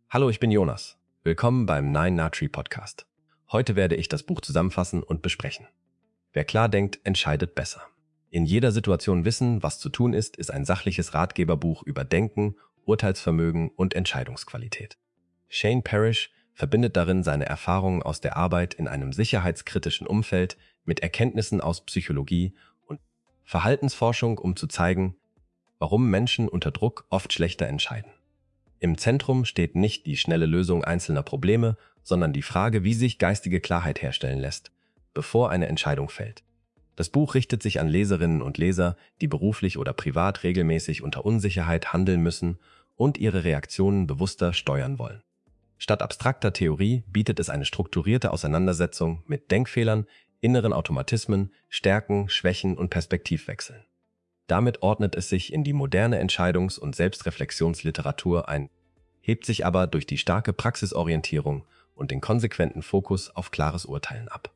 Hallo, ich bin Jonas. Willkommen beim Nine Natri Podcast. Heute werde ich das Buch zusammenfassen und besprechen. Wer klar denkt, entscheidet besser. In jeder Situation wissen, was zu tun ist ein sachliches Ratgeberbuch über Denken, Urteilsvermögen und Entscheidungsqualität. Shane Parrish verbindet darin seine Erfahrungen aus der Arbeit in einem sicherheitskritischen Umfeld mit Erkenntnissen aus Psychologie und Verhaltensforschung, um zu zeigen, warum Menschen unter Druck oft schlechter entscheiden. Im Zentrum steht nicht die schnelle Lösung einzelner Probleme, sondern die Frage, wie sich geistige Klarheit herstellen lässt, bevor eine Entscheidung fällt. Das Buch richtet sich an Leserinnen und Leser, die beruflich oder privat regelmäßig unter Unsicherheit handeln müssen und ihre Reaktionen bewusster steuern wollen. Statt abstrakter Theorie bietet es eine strukturierte Auseinandersetzung mit Denkfehlern, inneren Automatismen, Stärken, Schwächen und Perspektivwechseln. Damit ordnet es sich in die moderne Entscheidungs- und Selbstreflexionsliteratur ein, hebt sich aber durch die starke Praxisorientierung und den konsequenten Fokus auf klares Urteilen ab.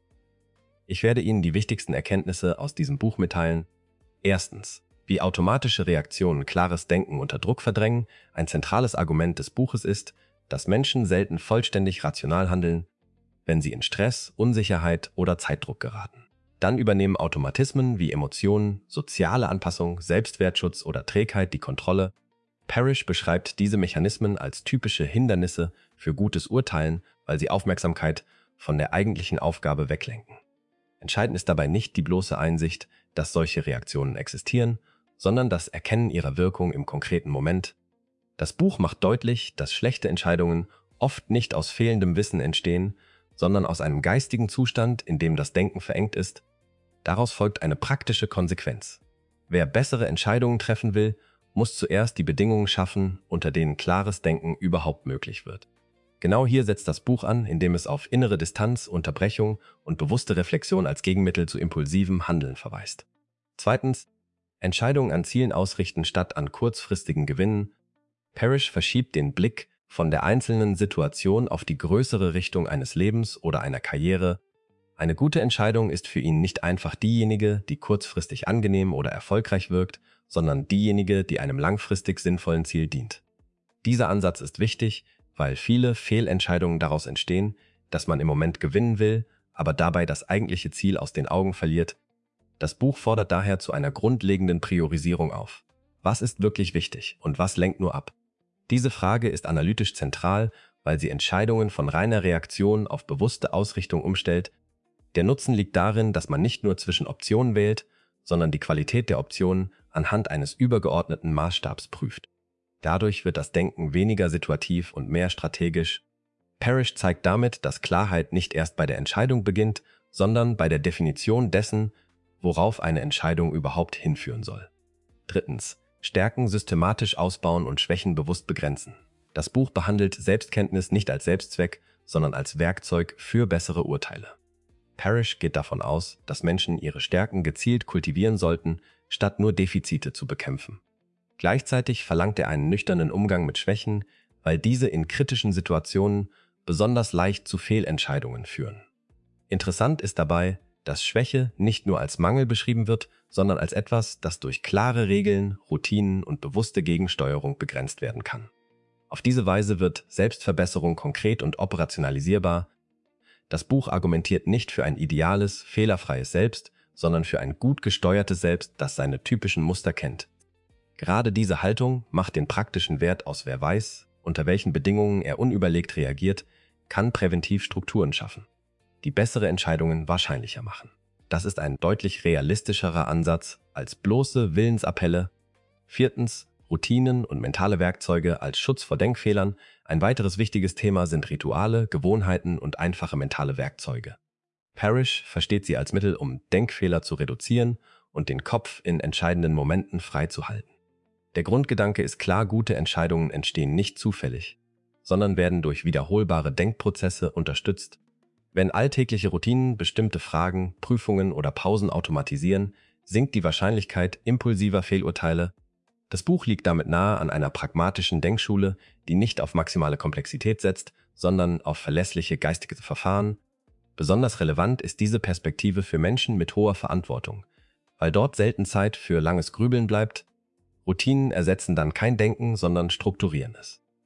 Ich werde Ihnen die wichtigsten Erkenntnisse aus diesem Buch mitteilen. Erstens, wie automatische Reaktionen klares Denken unter Druck verdrängen. Ein zentrales Argument des Buches ist, dass Menschen selten vollständig rational handeln, wenn sie in Stress, Unsicherheit oder Zeitdruck geraten. Dann übernehmen Automatismen wie Emotionen, soziale Anpassung, Selbstwertschutz oder Trägheit die Kontrolle. Parrish beschreibt diese Mechanismen als typische Hindernisse für gutes Urteilen, weil sie Aufmerksamkeit von der eigentlichen Aufgabe weglenken. Entscheidend ist dabei nicht die bloße Einsicht, dass solche Reaktionen existieren, sondern das Erkennen ihrer Wirkung im konkreten Moment. Das Buch macht deutlich, dass schlechte Entscheidungen oft nicht aus fehlendem Wissen entstehen, sondern aus einem geistigen Zustand, in dem das Denken verengt ist. Daraus folgt eine praktische Konsequenz. Wer bessere Entscheidungen treffen will, muss zuerst die Bedingungen schaffen, unter denen klares Denken überhaupt möglich wird. Genau hier setzt das Buch an, indem es auf innere Distanz, Unterbrechung und bewusste Reflexion als Gegenmittel zu impulsivem Handeln verweist. Zweitens, Entscheidungen an Zielen ausrichten statt an kurzfristigen Gewinnen. Parrish verschiebt den Blick von der einzelnen Situation auf die größere Richtung eines Lebens oder einer Karriere. Eine gute Entscheidung ist für ihn nicht einfach diejenige, die kurzfristig angenehm oder erfolgreich wirkt, sondern diejenige, die einem langfristig sinnvollen Ziel dient. Dieser Ansatz ist wichtig, weil viele Fehlentscheidungen daraus entstehen, dass man im Moment gewinnen will, aber dabei das eigentliche Ziel aus den Augen verliert. Das Buch fordert daher zu einer grundlegenden Priorisierung auf. Was ist wirklich wichtig und was lenkt nur ab? Diese Frage ist analytisch zentral, weil sie Entscheidungen von reiner Reaktion auf bewusste Ausrichtung umstellt. Der Nutzen liegt darin, dass man nicht nur zwischen Optionen wählt, sondern die Qualität der Optionen anhand eines übergeordneten Maßstabs prüft. Dadurch wird das Denken weniger situativ und mehr strategisch. Parrish zeigt damit, dass Klarheit nicht erst bei der Entscheidung beginnt, sondern bei der Definition dessen, worauf eine Entscheidung überhaupt hinführen soll. Drittens, Stärken systematisch ausbauen und Schwächen bewusst begrenzen. Das Buch behandelt Selbstkenntnis nicht als Selbstzweck, sondern als Werkzeug für bessere Urteile. Parrish geht davon aus, dass Menschen ihre Stärken gezielt kultivieren sollten, statt nur Defizite zu bekämpfen. Gleichzeitig verlangt er einen nüchternen Umgang mit Schwächen, weil diese in kritischen Situationen besonders leicht zu Fehlentscheidungen führen. Interessant ist dabei, dass Schwäche nicht nur als Mangel beschrieben wird, sondern als etwas, das durch klare Regeln, Routinen und bewusste Gegensteuerung begrenzt werden kann. Auf diese Weise wird Selbstverbesserung konkret und operationalisierbar. Das Buch argumentiert nicht für ein ideales, fehlerfreies Selbst, sondern für ein gut gesteuertes Selbst, das seine typischen Muster kennt. Gerade diese Haltung macht den praktischen Wert aus. Wer weiß, unter welchen Bedingungen er unüberlegt reagiert, kann präventiv Strukturen schaffen, die bessere Entscheidungen wahrscheinlicher machen. Das ist ein deutlich realistischerer Ansatz als bloße Willensappelle. Viertens, Routinen und mentale Werkzeuge als Schutz vor Denkfehlern. Ein weiteres wichtiges Thema sind Rituale, Gewohnheiten und einfache mentale Werkzeuge. Parrish versteht sie als Mittel, um Denkfehler zu reduzieren und den Kopf in entscheidenden Momenten freizuhalten. Der Grundgedanke ist klar, gute Entscheidungen entstehen nicht zufällig, sondern werden durch wiederholbare Denkprozesse unterstützt. Wenn alltägliche Routinen bestimmte Fragen, Prüfungen oder Pausen automatisieren, sinkt die Wahrscheinlichkeit impulsiver Fehlurteile. Das Buch liegt damit nahe an einer pragmatischen Denkschule, die nicht auf maximale Komplexität setzt, sondern auf verlässliche geistige Verfahren. Besonders relevant ist diese Perspektive für Menschen mit hoher Verantwortung, weil dort selten Zeit für langes Grübeln bleibt. Routinen ersetzen dann kein Denken, sondern strukturieren es.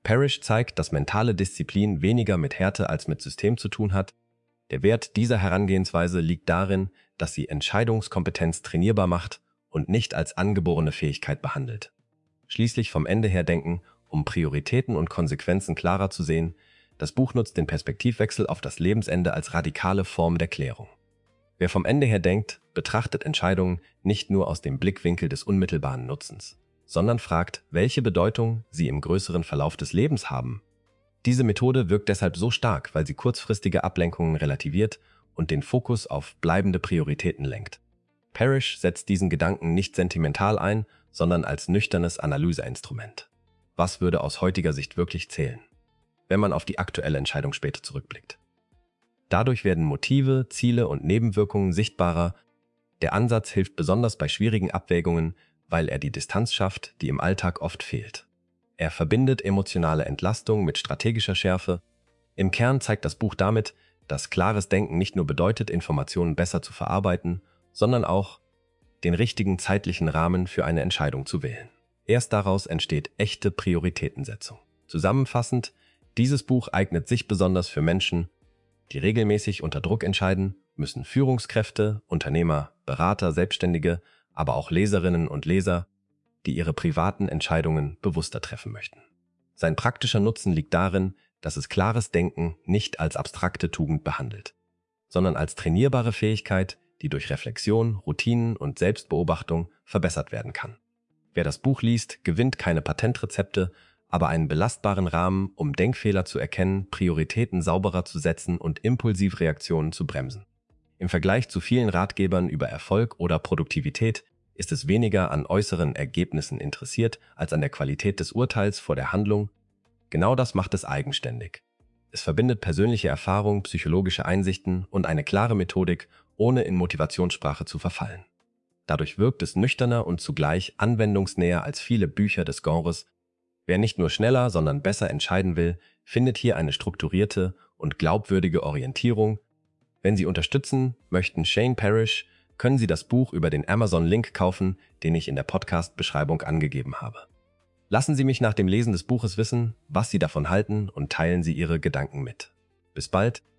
Parrish zeigt, dass mentale Disziplin weniger mit Härte als mit System zu tun hat. Der Wert dieser Herangehensweise liegt darin, dass sie Entscheidungskompetenz trainierbar macht und nicht als angeborene Fähigkeit behandelt. Schließlich vom Ende her denken, um Prioritäten und Konsequenzen klarer zu sehen. Das Buch nutzt den Perspektivwechsel auf das Lebensende als radikale Form der Klärung. Wer vom Ende her denkt, betrachtet Entscheidungen nicht nur aus dem Blickwinkel des unmittelbaren Nutzens, sondern fragt, welche Bedeutung sie im größeren Verlauf des Lebens haben. Diese Methode wirkt deshalb so stark, weil sie kurzfristige Ablenkungen relativiert und den Fokus auf bleibende Prioritäten lenkt. Parrish setzt diesen Gedanken nicht sentimental ein, sondern als nüchternes Analyseinstrument. Was würde aus heutiger Sicht wirklich zählen, wenn man auf die aktuelle Entscheidung später zurückblickt? Dadurch werden Motive, Ziele und Nebenwirkungen sichtbarer. Der Ansatz hilft besonders bei schwierigen Abwägungen, weil er die Distanz schafft, die im Alltag oft fehlt. Er verbindet emotionale Entlastung mit strategischer Schärfe. Im Kern zeigt das Buch damit, dass klares Denken nicht nur bedeutet, Informationen besser zu verarbeiten, sondern auch, den richtigen zeitlichen Rahmen für eine Entscheidung zu wählen. Erst daraus entsteht echte Prioritätensetzung. Zusammenfassend, dieses Buch eignet sich besonders für Menschen, die regelmäßig unter Druck entscheiden, müssen Führungskräfte, Unternehmer, Berater, Selbstständige, aber auch Leserinnen und Leser, die ihre privaten Entscheidungen bewusster treffen möchten. Sein praktischer Nutzen liegt darin, dass es klares Denken nicht als abstrakte Tugend behandelt, sondern als trainierbare Fähigkeit, die durch Reflexion, Routinen und Selbstbeobachtung verbessert werden kann. Wer das Buch liest, gewinnt keine Patentrezepte, aber einen belastbaren Rahmen, um Denkfehler zu erkennen, Prioritäten sauberer zu setzen und Impulsivreaktionen zu bremsen. Im Vergleich zu vielen Ratgebern über Erfolg oder Produktivität ist es weniger an äußeren Ergebnissen interessiert als an der Qualität des Urteils vor der Handlung. Genau das macht es eigenständig. Es verbindet persönliche Erfahrung, psychologische Einsichten und eine klare Methodik, ohne in Motivationssprache zu verfallen. Dadurch wirkt es nüchterner und zugleich anwendungsnäher als viele Bücher des Genres. Wer nicht nur schneller, sondern besser entscheiden will, findet hier eine strukturierte und glaubwürdige Orientierung. Wenn Sie unterstützen möchten Shane Parrish, können Sie das Buch über den Amazon-Link kaufen, den ich in der Podcast-Beschreibung angegeben habe. Lassen Sie mich nach dem Lesen des Buches wissen, was Sie davon halten und teilen Sie Ihre Gedanken mit. Bis bald!